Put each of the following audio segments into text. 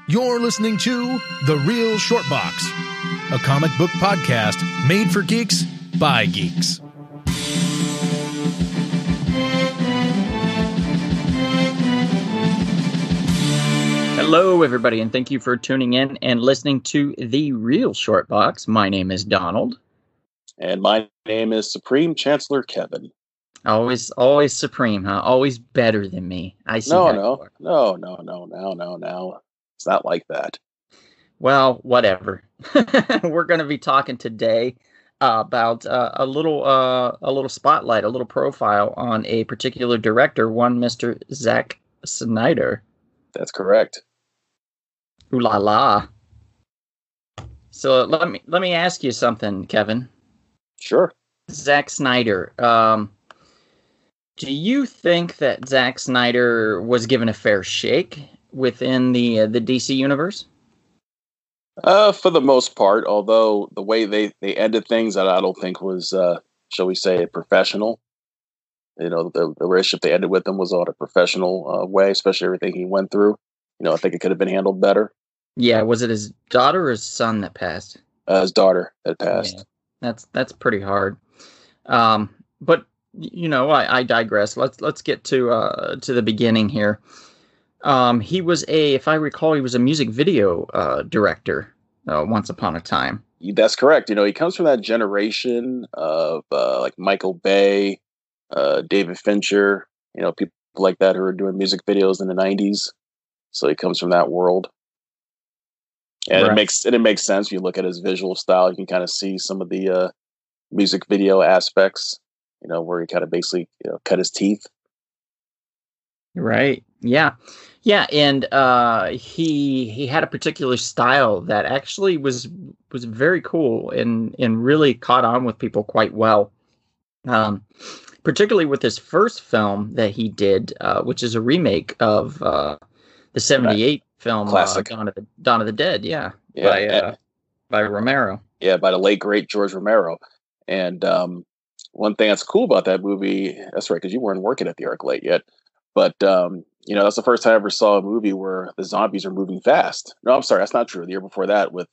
You're listening to The Real Short Box, a comic book podcast made for geeks by geeks. Hello, everybody, and thank you for tuning in and listening to The Real Short Box. My name is Donald. And my name is Supreme Chancellor Kevin. Always supreme, huh? Always better than me. I see. No. It's not like that. Well, whatever. We're going to be talking today about a little spotlight, a little profile on a particular director, one Mr. Zack Snyder. That's correct. Ooh la la. So let me ask you something, Kevin. Sure. Zack Snyder. Do you think that Zack Snyder was given a fair shake within the DC universe? For the most part, although the way they ended things, I don't think was, shall we say, professional. You know, the relationship they ended with him was on a professional way, especially everything he went through. You know, I think it could have been handled better. Yeah, was it his daughter or his son that passed? His daughter that passed. Yeah, that's pretty hard. But you know, I digress. Let's get to the beginning here. He was if I recall, he was a music video director once upon a time. That's correct. You know, he comes from that generation of like Michael Bay, David Fincher, you know, people like that who were doing music videos in the 90s. So he comes from that world. And right. It makes sense. When you look at his visual style, you can kind of see some of the music video aspects, you know, where he kind of basically, you know, cut his teeth. Right. Yeah. Yeah. And he had a particular style that actually was very cool and really caught on with people quite well. Particularly with his first film that he did, which is a remake of the 78 film Dawn of the Dead. Yeah. By Romero. Yeah, by the late, great George Romero. And one thing that's cool about that movie, that's right, because you weren't working at the ArcLight yet, but you know, that's the first time I ever saw a movie where the zombies are moving fast. No, I'm sorry, that's not true. The year before that with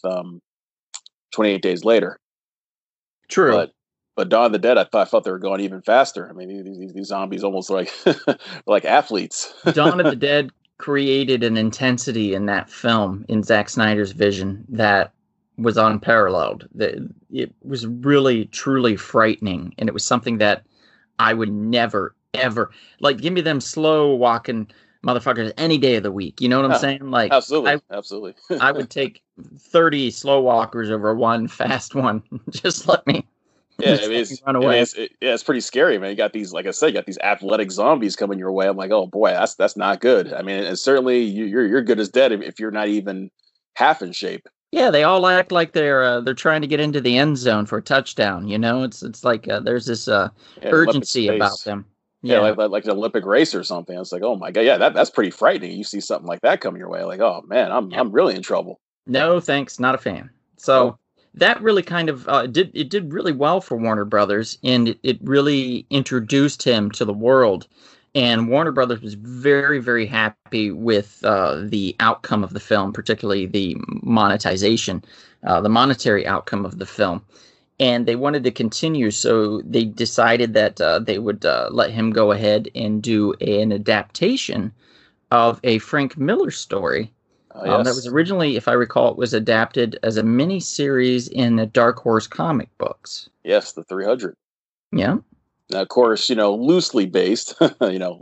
28 Days Later. True. But Dawn of the Dead, I felt they were going even faster. I mean, these zombies almost like athletes. Dawn of the Dead created an intensity in that film, in Zack Snyder's vision, that was unparalleled. It was really, truly frightening, and it was something that I would never, ever, like, give me them slow walking motherfuckers any day of the week. You know what I'm saying? Like, absolutely. I would take 30 slow walkers over one fast one. Just let me. Yeah, run away. It's pretty scary, man. You got these, like I said, you got these athletic zombies coming your way. I'm like, oh boy, that's not good. I mean, and certainly you're good as dead if you're not even half in shape. Yeah, they all act like they're trying to get into the end zone for a touchdown. You know, it's like there's this urgency about them. Yeah, like an Olympic race or something. It's like, oh my god, yeah, that's pretty frightening. You see something like that coming your way, like, oh man, I'm really in trouble. No, thanks, not a fan. So. That really kind of did really well for Warner Brothers, and it really introduced him to the world. And Warner Brothers was very, very happy with the outcome of the film, particularly the monetization, the monetary outcome of the film. And they wanted to continue, so they decided that they would let him go ahead and do an adaptation of a Frank Miller story. Yes. That was originally, if I recall, it was adapted as a mini-series in the Dark Horse comic books. Yes, the 300. Yeah. Now, of course, you know, loosely based on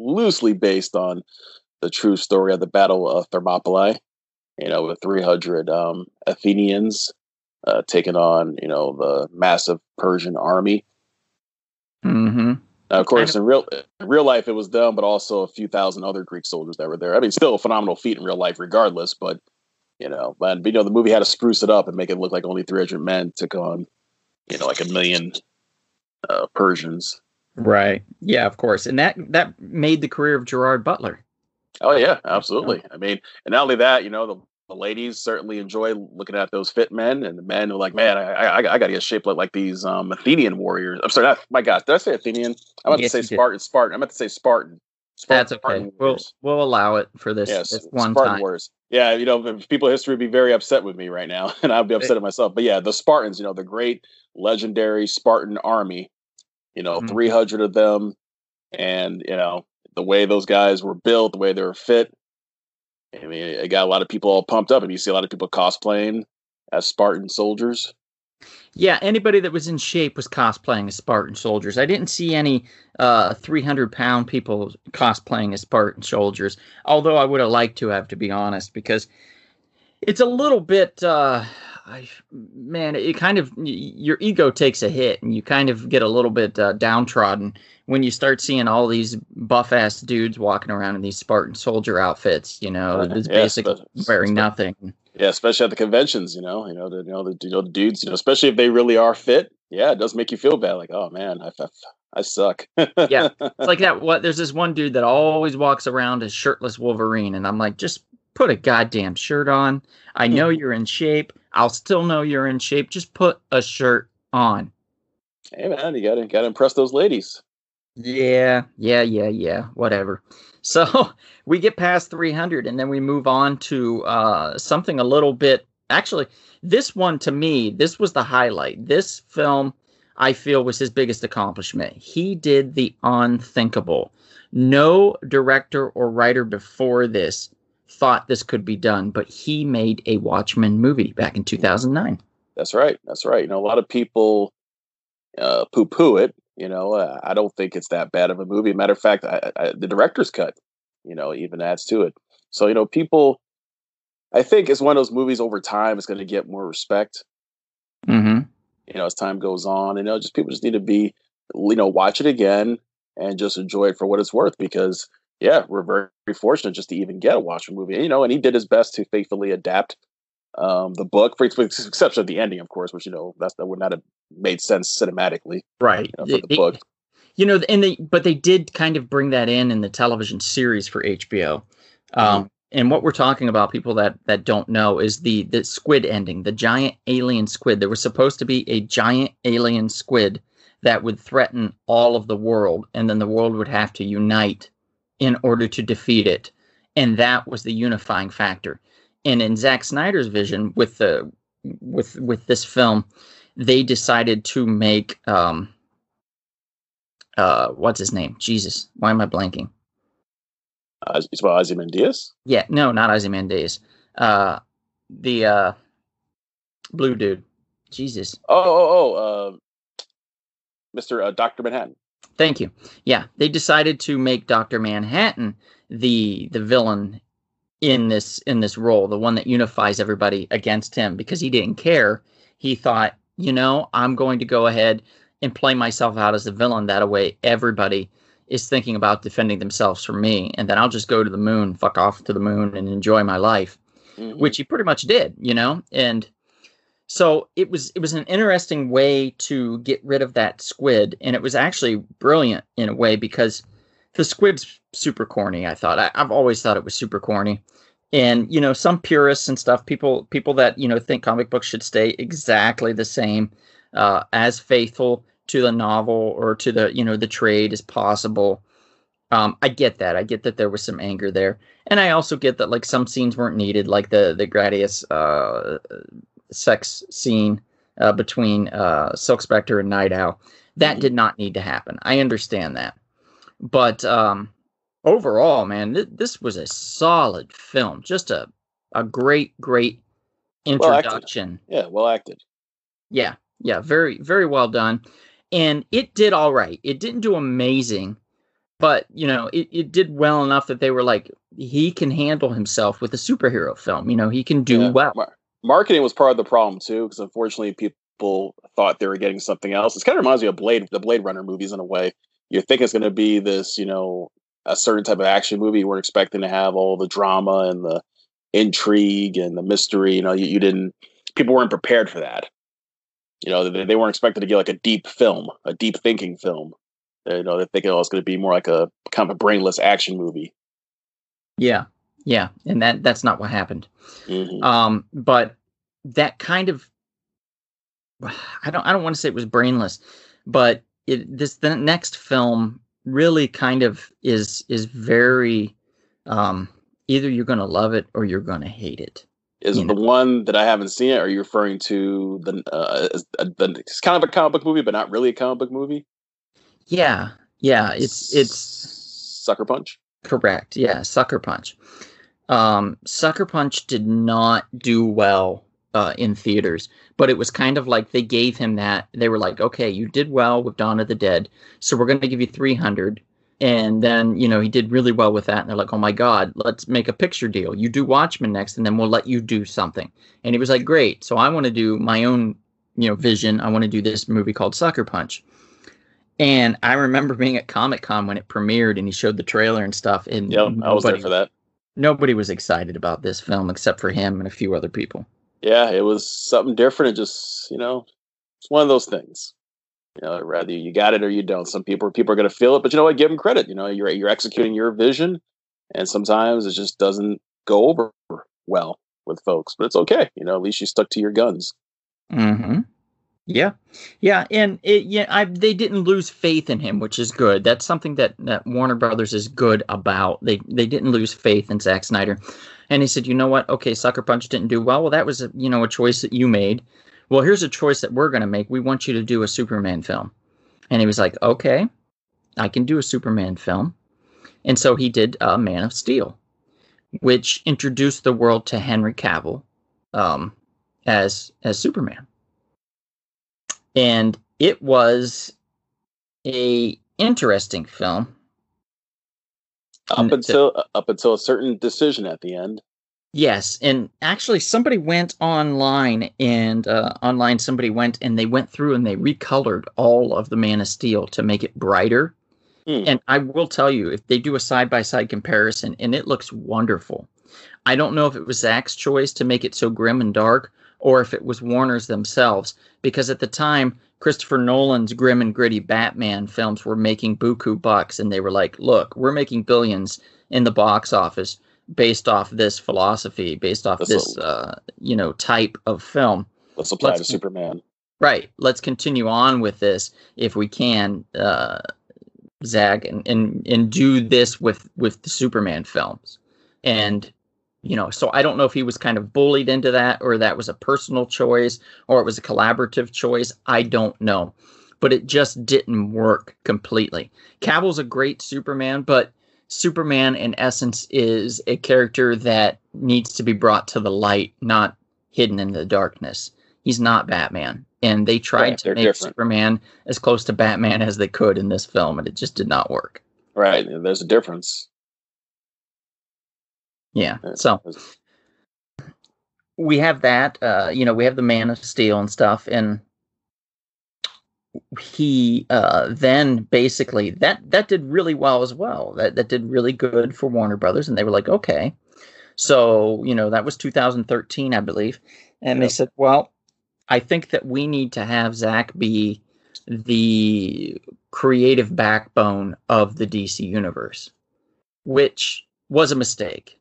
the true story of the Battle of Thermopylae. You know, with 300 Athenians taking on, you know, the massive Persian army. Mm-hmm. Now, of course, in real life, it was them, but also a few thousand other Greek soldiers that were there. I mean, still a phenomenal feat in real life, regardless. But you know, the movie had to spruce it up and make it look like only 300 men took on, you know, like 1 million Persians. Right. Yeah, of course, and that made the career of Gerard Butler. Oh yeah, absolutely. I mean, and not only that, you know, the ladies certainly enjoy looking at those fit men, and the men are like, man, I got to get shaped like these Athenian warriors. I'm sorry, my God, did I say Athenian? I meant to say Spartan. I meant to say Spartan. That's okay. We'll allow it for this, yes, this one Spartan time. Wars. Yeah, people in history would be very upset with me right now, and I'd be upset at myself. But yeah, the Spartans, the great legendary Spartan army, 300 of them, and the way those guys were built, the way they were fit. I mean, it got a lot of people all pumped up, and you see a lot of people cosplaying as Spartan soldiers. Yeah, anybody that was in shape was cosplaying as Spartan soldiers. I didn't see any 300-pound people cosplaying as Spartan soldiers, although I would have liked to have, to be honest, because it's a little bit, it kind of, your ego takes a hit, and you kind of get a little bit downtrodden when you start seeing all these buff-ass dudes walking around in these Spartan soldier outfits, that's basically wearing nothing. Yeah, especially at the conventions, the dudes, especially if they really are fit. Yeah, it does make you feel bad. Like, oh man, I suck. Yeah, it's like that. There's this one dude that always walks around as shirtless Wolverine, and I'm like, just put a goddamn shirt on. I know you're in shape. I'll still know you're in shape. Just put a shirt on. Hey man, you gotta impress those ladies. Yeah. Whatever. So we get past 300, and then we move on to something a little bit. Actually, this one, to me, this was the highlight. This film, I feel, was his biggest accomplishment. He did the unthinkable. No director or writer before this thought this could be done, but he made a Watchmen movie back in 2009. That's right. A lot of people poo-poo it. I don't think it's that bad of a movie. Matter of fact, the director's cut, even adds to it. So, people, I think it's one of those movies over time is going to get more respect. Mm-hmm. As time goes on, just people just need to be, watch it again and just enjoy it for what it's worth. Because, yeah, we're very, very fortunate just to even get a Watchmen movie. And he did his best to faithfully adapt the book, with the exception of the ending, of course, which that would not have made sense cinematically, right? For the book, but they did kind of bring that in the television series for HBO. And what we're talking about, people that don't know, is the squid ending, the giant alien squid. There was supposed to be a giant alien squid that would threaten all of the world, and then the world would have to unite in order to defeat it, and that was the unifying factor. And in Zack Snyder's vision with this film, they decided to make what's his name? Jesus, why am I blanking? It's about Ozymandias? Yeah, no, not Ozymandias. The blue dude. Jesus. Mr. Dr. Manhattan. Thank you. Yeah, they decided to make Dr. Manhattan the villain in this role, the one that unifies everybody against him, because he didn't care. He thought, I'm going to go ahead and play myself out as the villain. That way everybody is thinking about defending themselves from me, and then I'll just go to the moon, fuck off to the moon, and enjoy my life, which he pretty much did, and so it was an interesting way to get rid of that squid, and it was actually brilliant in a way, because the squid's super corny. I thought I've always thought it was super corny, and some purists and stuff, people that think comic books should stay exactly the same, as faithful to the novel or to the the trade as possible. I get that. I get that there was some anger there, and I also get that like some scenes weren't needed, like the Gradius sex scene between Silk Spectre and Night Owl. That did not need to happen. I understand that. But overall, man, this was a solid film. Just a great introduction. Well acted. Yeah, very, very well done. And it did all right. It didn't do amazing, but, it did well enough that they were like, he can handle himself with a superhero film. He can do well. Marketing was part of the problem, too, because unfortunately people thought they were getting something else. It kind of reminds me of the Blade Runner movies in a way. You think it's going to be this, a certain type of action movie. You weren't expecting to have all the drama and the intrigue and the mystery. People weren't prepared for that. They weren't expected to get like a deep film, a deep thinking film. They're thinking, it's going to be more like a kind of a brainless action movie. Yeah, and that's not what happened. But that kind of, I don't want to say it was brainless, but the next film really kind of is very either you're going to love it or you're going to hate it. Is it the one that I haven't seen it? Or are you referring to it's kind of a comic book movie, but not really a comic book movie? Yeah, it's Sucker Punch. Correct. Yeah, Sucker Punch. Sucker Punch did not do well in theaters, but it was kind of like they gave him that. They were like, okay, you did well with Dawn of the Dead, so we're going to give you 300. And then, he did really well with that. And they're like, oh, my God, let's make a picture deal. You do Watchmen next, and then we'll let you do something. And he was like, great. So I want to do my own, vision. I want to do this movie called Sucker Punch. And I remember being at Comic-Con when it premiered, and he showed the trailer and stuff. And I was there for that. Nobody was excited about this film except for him and a few other people. Yeah, it was something different. It just, it's one of those things. Rather you got it or you don't. Some people are going to feel it, but you know what? Give them credit. You're executing your vision, and sometimes it just doesn't go over well with folks. But it's okay. At least you stuck to your guns. Mm-hmm. Yeah, and they didn't lose faith in him, which is good. That's something that Warner Brothers is good about. They didn't lose faith in Zack Snyder, and he said, you know what? Okay, Sucker Punch didn't do well. Well, that was a choice that you made. Well, here's a choice that we're going to make. We want you to do a Superman film. And he was like, okay, I can do a Superman film. And so he did Man of Steel, which introduced the world to Henry Cavill as Superman. And it was a interesting film. Up until a certain decision at the end. Yes, and actually somebody went online and somebody went and they went through and they recolored all of the Man of Steel to make it brighter. And I will tell you, if they do a side-by-side comparison, and it looks wonderful. I don't know if it was Zack's choice to make it so grim and dark or if it was Warner's themselves, because at the time, Christopher Nolan's grim and gritty Batman films were making buku bucks, and they were like, look, we're making billions in the box office based off this philosophy, based off this type of film. Let's apply to Superman. Right. Let's continue on with this if we can, Zach, and do this with the Superman films. And, so I don't know if he was kind of bullied into that, or that was a personal choice, or it was a collaborative choice. I don't know. But it just didn't work completely. Cavill's a great Superman, but Superman, in essence, is a character that needs to be brought to the light, not hidden in the darkness. He's not Batman. And they tried to make Superman as close to Batman as they could in this film, and it just did not work. Right. There's a difference. Yeah. So we have that. We have the Man of Steel and stuff, and he then basically that did really well as well. That did really good for Warner Brothers, and they were like, okay. So, that was 2013, I believe. And They said, well, I think that we need to have Zack be the creative backbone of the DC universe, which was a mistake.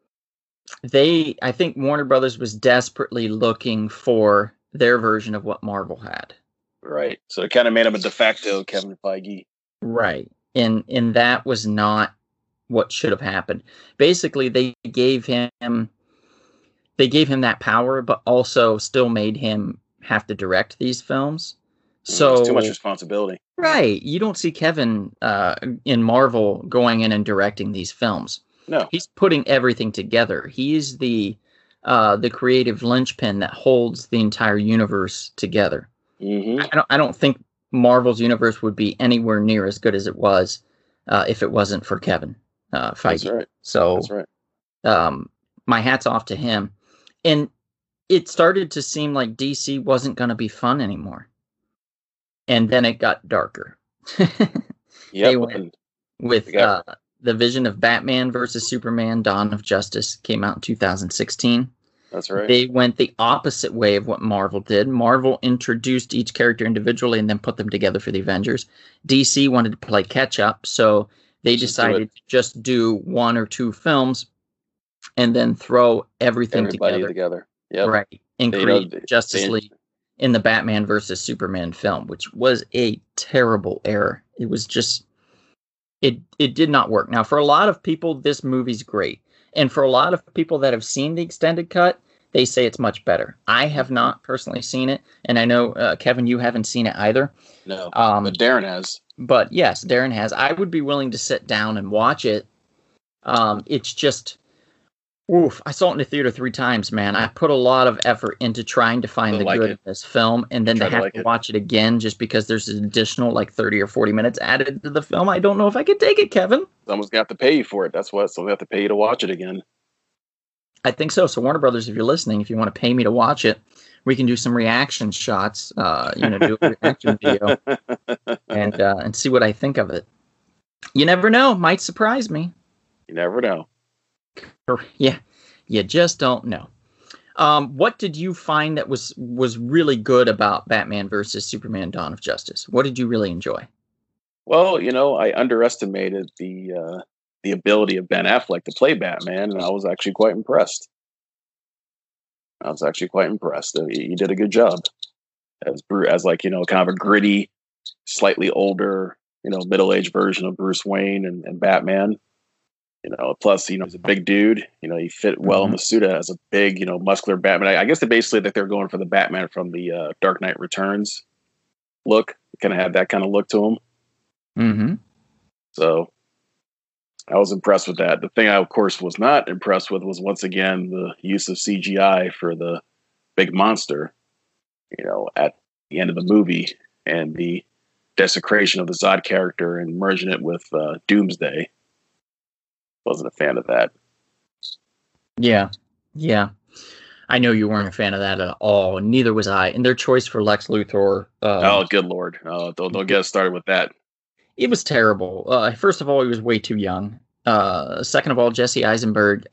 I think Warner Brothers was desperately looking for their version of what Marvel had. Right. So it kind of made him a de facto Kevin Feige. Right. And that was not what should have happened. Basically, they gave him that power, but also still made him have to direct these films. So it's too much responsibility. Right. You don't see Kevin in Marvel going in and directing these films. No. He's putting everything together. He's the creative linchpin that holds the entire universe together. Mm-hmm. I don't think Marvel's universe would be anywhere near as good as it was if it wasn't for Kevin Feige. That's right. So that's right. My hat's off to him. And it started to seem like DC wasn't going to be fun anymore. And then it got darker. They went with the vision of Batman versus Superman, Dawn of Justice, came out in 2016. That's right. They went the opposite way of what Marvel did. Marvel introduced each character individually and then put them together for the Avengers. DC wanted to play catch up, so they decided to just do one or two films and then throw everything together. Yep. Right. And create Justice League in the Batman versus Superman film, which was a terrible error. It was just it did not work. Now, for a lot of people, this movie's great. And for a lot of people that have seen the extended cut, they say it's much better. I have not personally seen it, and I know, Kevin, you haven't seen it either. No, but Darren has. But yes, Darren has. I would be willing to sit down and watch it. It's just, oof, I saw it in the theater 3 times, man. I put a lot of effort into trying to find the good in this film, and then to have to watch it again just because there's an additional like 30 or 40 minutes added to the film. I don't know if I could take it, Kevin. Someone's got to pay you for it. That's what. So we have to pay you to watch it again. I think so. So Warner Brothers, if you're listening, if you want to pay me to watch it, we can do some reaction shots, do a reaction video and see what I think of it. You never know. Might surprise me. You never know. Yeah, you just don't know. What did you find that was really good about Batman versus Superman: Dawn of Justice? What did you really enjoy? Well, I underestimated the ability of Ben Affleck to play Batman, and I was actually quite impressed. He did a good job as like, kind of a gritty, slightly older, middle-aged version of Bruce Wayne and Batman. Plus, he's a big dude. He fit well in the suit as a big, muscular Batman. I guess they're going for the Batman from the Dark Knight Returns look. Kind of had that kind of look to him. Mm-hmm. So I was impressed with that. The thing I, of course, was not impressed with was, once again, the use of CGI for the big monster, at the end of the movie, and the desecration of the Zod character and merging it with Doomsday. Wasn't a fan of that. Yeah. I know you weren't a fan of that at all, and neither was I. And their choice for Lex Luthor... oh, good Lord. Don't get us started with that. It was terrible. First of all, he was way too young. Second of all, Jesse Eisenberg,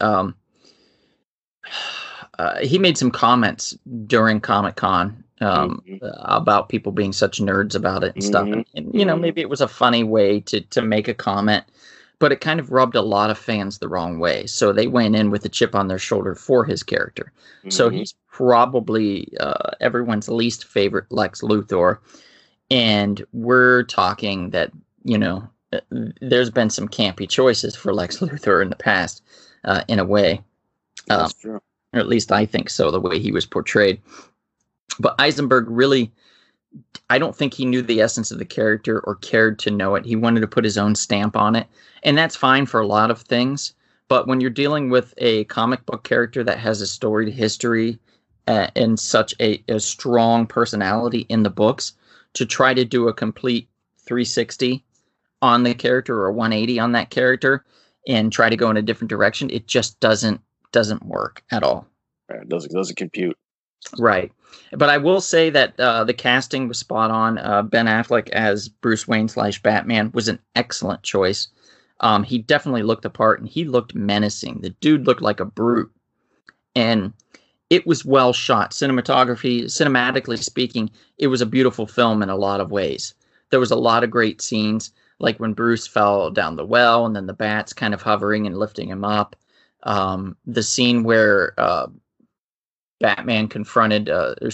he made some comments during Comic-Con about people being such nerds about it and stuff. And maybe it was a funny way to make a comment, but it kind of rubbed a lot of fans the wrong way. So they went in with a chip on their shoulder for his character. So he's probably everyone's least favorite Lex Luthor. And we're talking that, there's been some campy choices for Lex Luthor in the past, in a way. That's true. Or at least I think so, the way he was portrayed. But Eisenberg really, I don't think he knew the essence of the character or cared to know it. He wanted to put his own stamp on it. And that's fine for a lot of things. But when you're dealing with a comic book character that has a storied history and such a strong personality in the books, to try to do a complete 360 on the character or 180 on that character and try to go in a different direction, it just doesn't work at all. It doesn't compute. Right. But I will say that the casting was spot on. Ben Affleck as Bruce Wayne / Batman was an excellent choice. He definitely looked the part, and he looked menacing. The dude looked like a brute. And it was well shot. Cinematically speaking, it was a beautiful film in a lot of ways. There was a lot of great scenes, like when Bruce fell down the well and then the bats kind of hovering and lifting him up. The scene where Superman confronted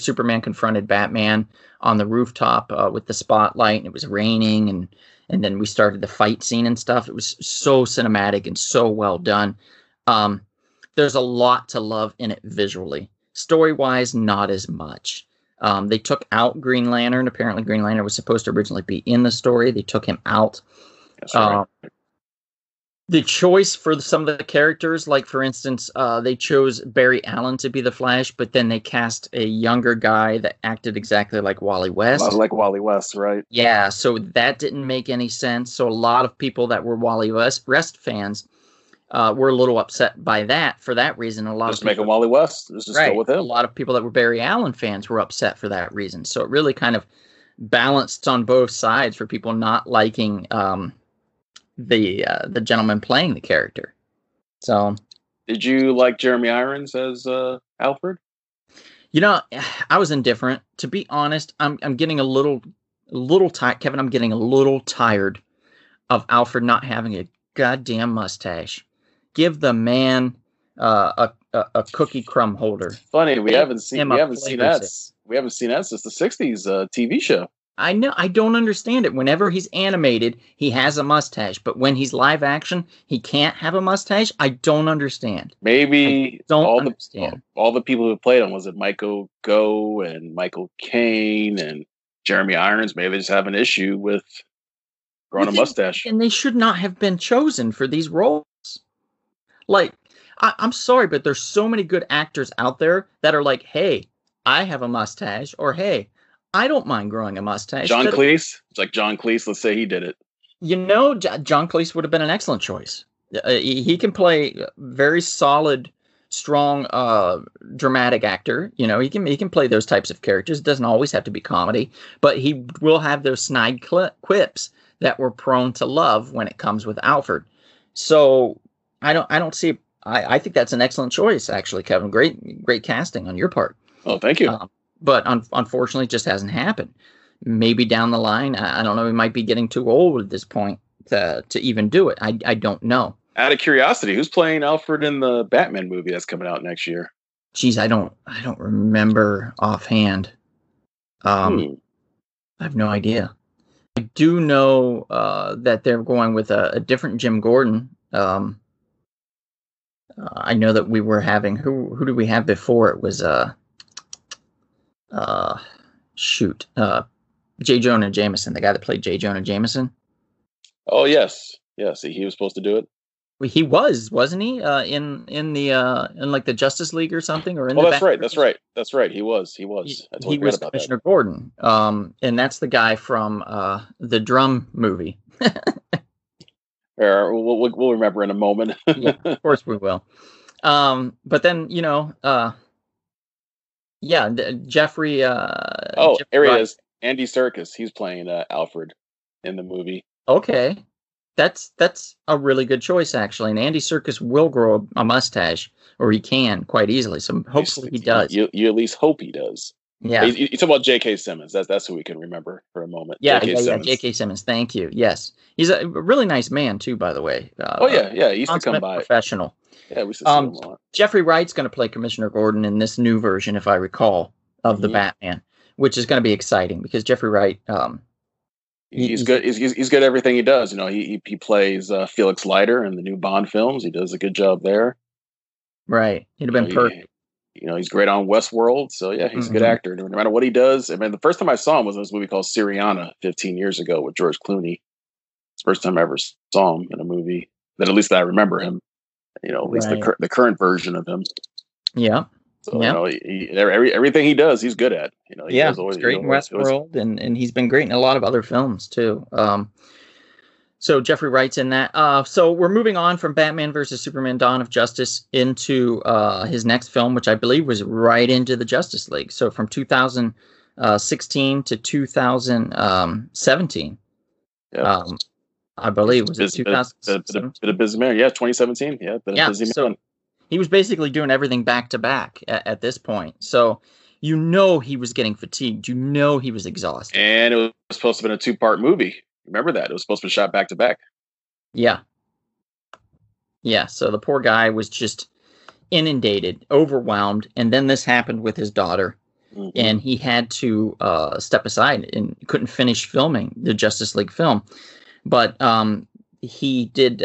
Batman on the rooftop with the spotlight, and it was raining, and then we started the fight scene and stuff. It was so cinematic and so well done. There's a lot to love in it visually. Story-wise, not as much. They took out Green Lantern. Apparently, Green Lantern was supposed to originally be in the story. They took him out. That's right. The choice for some of the characters, like, for instance, they chose Barry Allen to be the Flash, but then they cast a younger guy that acted exactly like Wally West. Like Wally West, right? Yeah, so that didn't make any sense. So a lot of people that were Wally West fans were a little upset by that for that reason. Just make him Wally West. Just go with him. A lot of people that were Barry Allen fans were upset for that reason. So it really kind of balanced on both sides for people not liking the gentleman playing the character. So, did you like Jeremy Irons as Alfred? I was indifferent. To be honest, I'm getting a little tired, Kevin. I'm getting a little tired of Alfred not having a goddamn mustache. Give the man a cookie crumb holder. Funny, we haven't seen that since the '60s TV show. I know. I don't understand it. Whenever he's animated, he has a mustache, but when he's live action, he can't have a mustache. I don't understand. Maybe understand. all the people who played him, was it Michael Goh and Michael Caine and Jeremy Irons? Maybe they just have an issue with growing a mustache. And they should not have been chosen for these roles. Like, I'm sorry, but there's so many good actors out there that are like, hey, I have a mustache, or hey, I don't mind growing a mustache. John Cleese? It's like John Cleese. Let's say he did it. John Cleese would have been an excellent choice. He can play very solid, strong, dramatic actor. He can play those types of characters. It doesn't always have to be comedy, but he will have those snide quips that we're prone to love when it comes with Alfred. So I don't see. I think that's an excellent choice, actually, Kevin. Great casting on your part. Oh, thank you. But unfortunately, it just hasn't happened. Maybe down the line, I don't know. We might be getting too old at this point to even do it. I don't know. Out of curiosity, who's playing Alfred in the Batman movie that's coming out next year? Geez, I don't remember offhand. I have no idea. I do know that they're going with a different Jim Gordon. I know that we were having who did we have before? It was J. Jonah Jameson, the guy that played J. Jonah Jameson. Oh yes, he was supposed to do it. Well, he wasn't he? In like the Justice League or something, or in that's right. That's right. He was. He was Commissioner Gordon. And that's the guy from the Drum movie. We'll remember in a moment. Yeah, of course we will. But then Jeffrey. Here he is. Andy Serkis. He's playing Alfred in the movie. Okay, that's a really good choice, actually. And Andy Serkis will grow a mustache, or he can quite easily. So hopefully he does. You at least hope he does. Yeah. You talk about J.K. Simmons. That's who we can remember for a moment. Yeah, J.K. Simmons. Thank you. Yes, he's a really nice man too, by the way. He used to come by. Professional. Yeah, we used to see him a lot. Jeffrey Wright's going to play Commissioner Gordon in this new version, if I recall, of the Batman, which is going to be exciting because Jeffrey Wright. He's good. He's good at everything he does. He plays Felix Leiter in the new Bond films. He does a good job there. Right, he'd have been perfect. He's great on Westworld. So yeah, he's a good actor. No matter what he does. I mean, the first time I saw him was in this movie called Syriana 15 years ago with George Clooney. It's the first time I ever saw him in a movie that at least I remember him. At least the current version of him. Yeah. So everything he does, he's good at. He's great in Westworld, and he's been great in a lot of other films too. So Jeffrey Wright's in that. So we're moving on from Batman versus Superman: Dawn of Justice into his next film, which I believe was right into the Justice League. So from 2016 to 2017. I believe was it 2017? Bit of busy man. Yeah, 2017. Yeah, been a busy man. He was basically doing everything back to back at this point. So he was getting fatigued. He was exhausted. And it was supposed to have been a 2-part movie. Remember that? It was supposed to be shot back to back. Yeah. Yeah, so the poor guy was just inundated, overwhelmed, and then this happened with his daughter. Mm-hmm. And he had to step aside and couldn't finish filming the Justice League film. But he did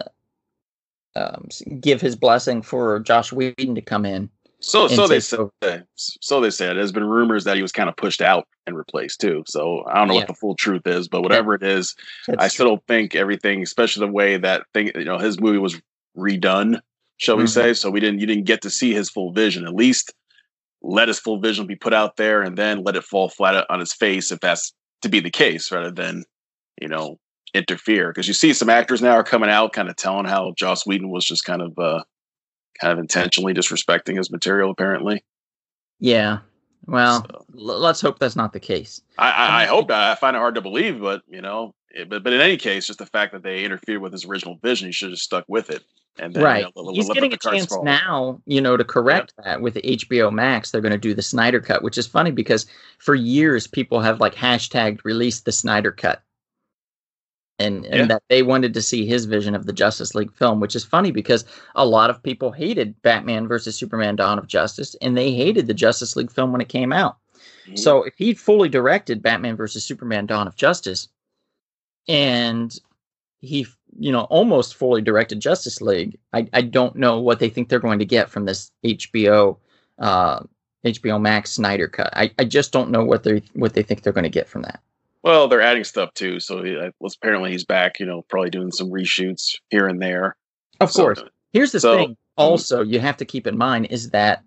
give his blessing for Joss Whedon to come in. So they say. There's been rumors that he was kind of pushed out and replaced too. So I don't know what the full truth is, but whatever it is, I still don't think everything, especially the way that his movie was redone, shall we say? So you didn't get to see his full vision. At least let his full vision be put out there, and then let it fall flat on his face if that's to be the case, rather than interfere. Because you see some actors now are coming out kind of telling how Joss Whedon was just kind of intentionally disrespecting his material, apparently. Yeah. Well, let's hope that's not the case. I hope not. I find it hard to believe, but but in any case, just the fact that they interfered with his original vision, he should have stuck with it. And then, he's getting a chance now, to correct that with the HBO Max. They're going to do the Snyder Cut, which is funny because for years people have hashtagged release the Snyder Cut. And that they wanted to see his vision of the Justice League film, which is funny because a lot of people hated Batman versus Superman: Dawn of Justice, and they hated the Justice League film when it came out. Mhm. So if he fully directed Batman versus Superman: Dawn of Justice, and he, almost fully directed Justice League, I don't know what they think they're going to get from this HBO Max Snyder cut. I just don't know what they think they're going to get from that. Well, they're adding stuff too. So apparently he's back, probably doing some reshoots here and there. Of course. Here's the thing also you have to keep in mind is that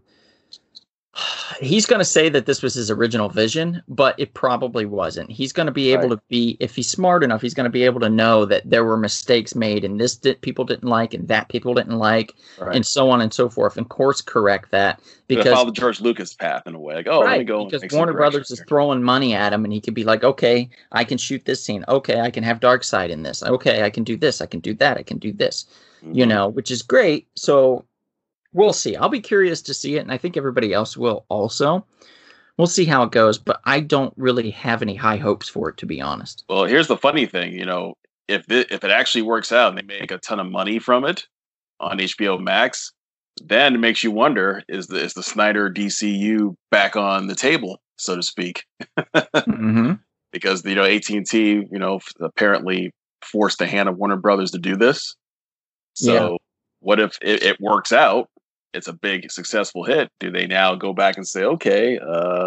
he's going to say that this was his original vision, but it probably wasn't. He's going to be able to if he's smart enough, he's going to be able to know that there were mistakes made and this people didn't like and that people didn't like and so on and so forth, and course correct that. Because follow the George Lucas path in a way. Like, let me go. Because Warner Brothers is throwing money at him and he could be like, okay, I can shoot this scene. Okay, I can have Darkseid in this. Okay, I can do this. I can do that. I can do this, which is great. So we'll see. I'll be curious to see it, and I think everybody else will also. We'll see how it goes, but I don't really have any high hopes for it, to be honest. Well, here's the funny thing, if it actually works out and they make a ton of money from it on HBO Max, then it makes you wonder, is the Snyder DCU back on the table, so to speak? Mm-hmm. Because, AT&T, apparently forced the hand of Warner Brothers to do this. So what if it works out? It's a big successful hit. Do they now go back and say, okay,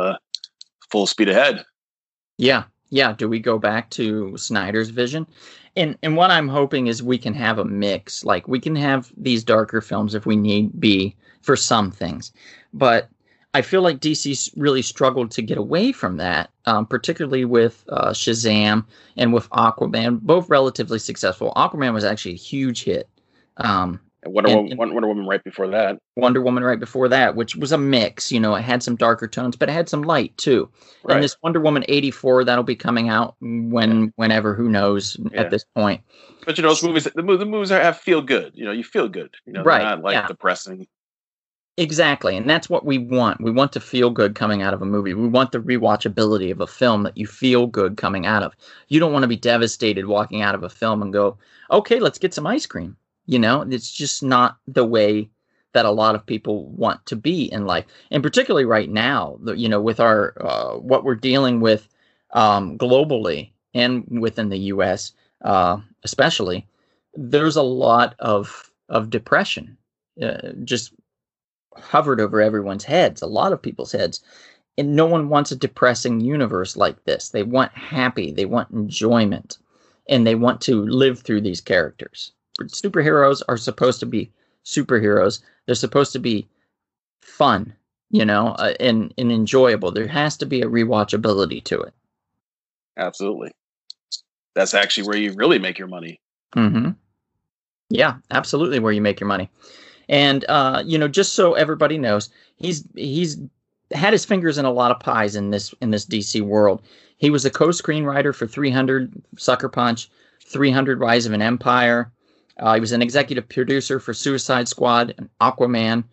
full speed ahead? Yeah. Do we go back to Snyder's vision? And what I'm hoping is we can have a mix. Like, we can have these darker films if we need be for some things. But I feel like DC really struggled to get away from that, particularly with Shazam and with Aquaman, both relatively successful. Aquaman was actually a huge hit. And Wonder Woman right before that. Wonder Woman right before that, which was a mix. It had some darker tones, but it had some light too. Right. And this Wonder Woman 84, that'll be coming out whenever, who knows at this point. But those movies, the movies have feel good. You feel good. They're not depressing. Exactly, and that's what we want. We want to feel good coming out of a movie. We want the rewatchability of a film that you feel good coming out of. You don't want to be devastated walking out of a film and go, okay, let's get some ice cream. It's just not the way that a lot of people want to be in life. And particularly right now, with our what we're dealing with globally and within the U.S. Especially, there's a lot of depression just hovered over everyone's heads, a lot of people's heads. And no one wants a depressing universe like this. They want happy, they want enjoyment, and they want to live through these characters. Superheroes are supposed to be superheroes. They're supposed to be fun, and enjoyable. There has to be a rewatchability to it. Absolutely. That's actually where you really make your money. Mm-hmm. Yeah, absolutely where you make your money. And, just so everybody knows, he's had his fingers in a lot of pies in this DC world. He was a co-screenwriter for 300, Sucker Punch, 300, Rise of an Empire. He was an executive producer for Suicide Squad and Aquaman,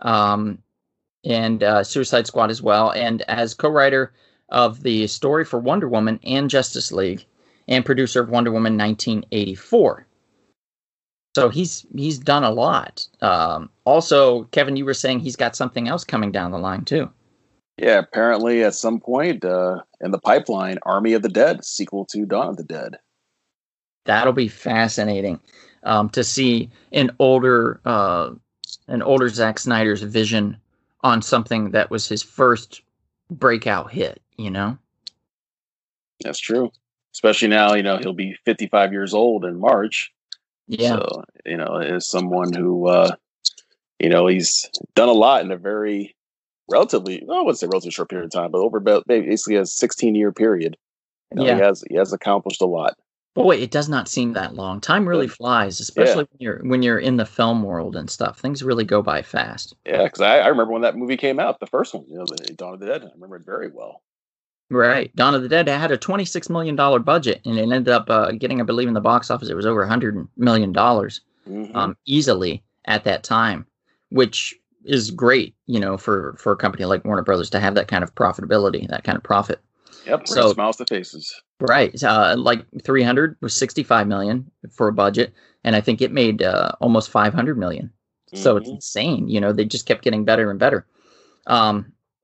and Suicide Squad as well, and as co-writer of the story for Wonder Woman and Justice League, and producer of Wonder Woman 1984. So he's done a lot. Also, Kevin, you were saying he's got something else coming down the line too. Yeah, apparently at some point in the pipeline, Army of the Dead, sequel to Dawn of the Dead. That'll be fascinating. To see an older Zack Snyder's vision on something that was his first breakout hit, That's true. Especially now, he'll be 55 years old in March. Yeah. So, as someone who, he's done a lot in a very relatively, I wouldn't say relatively short period of time, but over basically a 16-year period. He has accomplished a lot. Boy, it does not seem that long. Time really flies, especially when you're in the film world and stuff. Things really go by fast. Yeah, because I remember when that movie came out, the first one, the Dawn of the Dead. I remember it very well. Right, Dawn of the Dead had a $26 million budget, and it ended up getting, I believe, in the box office, it was over $100 million easily at that time, which is great, for a company like Warner Brothers to have that kind of profitability, that kind of profit. Yep, so smiles to faces. Right, like 300 was 65 million for a budget, and I think it made almost 500 million. So it's insane. They just kept getting better and better.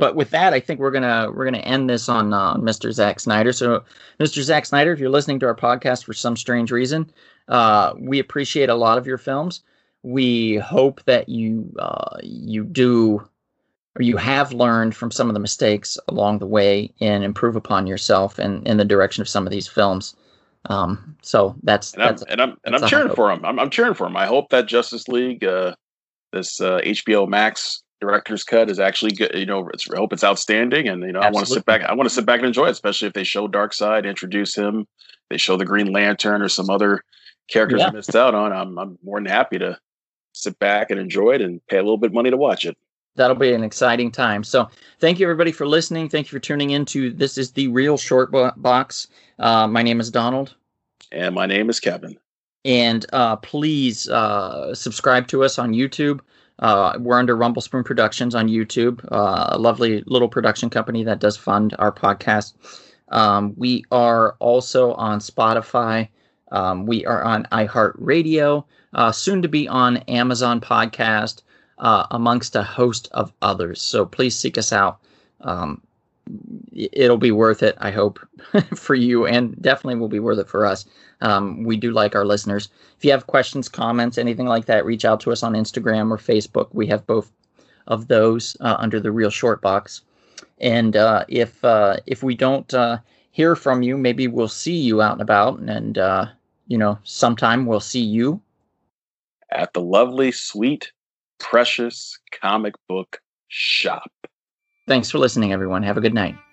But with that, I think we're gonna end this on Mr. Zack Snyder. So, Mr. Zack Snyder, if you're listening to our podcast for some strange reason, we appreciate a lot of your films. We hope that you do, or you have learned from some of the mistakes along the way and improve upon yourself and in the direction of some of these films. So I'm cheering for him. I'm cheering for him. I hope that Justice League, this HBO Max director's cut, is actually good. I hope it's outstanding, and I want to sit back. I want to sit back and enjoy it, especially if they show Darkseid, introduce him, they show the Green Lantern or some other characters I missed out on. I'm more than happy to sit back and enjoy it and pay a little bit of money to watch it. That'll be an exciting time. So thank you, everybody, for listening. Thank you for tuning into This is the Real Short Box. My name is Donald. And my name is Kevin. And please subscribe to us on YouTube. We're under Rumble Spoon Productions on YouTube, a lovely little production company that does fund our podcast. We are also on Spotify. We are on iHeartRadio, soon to be on Amazon Podcast, amongst a host of others. So please seek us out. It'll be worth it, I hope, for you, and definitely will be worth it for us. We do like our listeners. If you have questions, comments, anything like that, reach out to us on Instagram or Facebook. We have both of those under the Real Short Box. And if we don't hear from you, maybe we'll see you out and about, and sometime we'll see you at the lovely, sweet, precious comic book shop. Thanks for listening, everyone. Have a good night.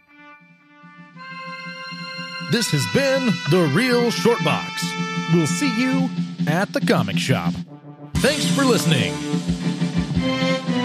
This has been The Real Short Box. We'll see you at the comic shop. Thanks for listening.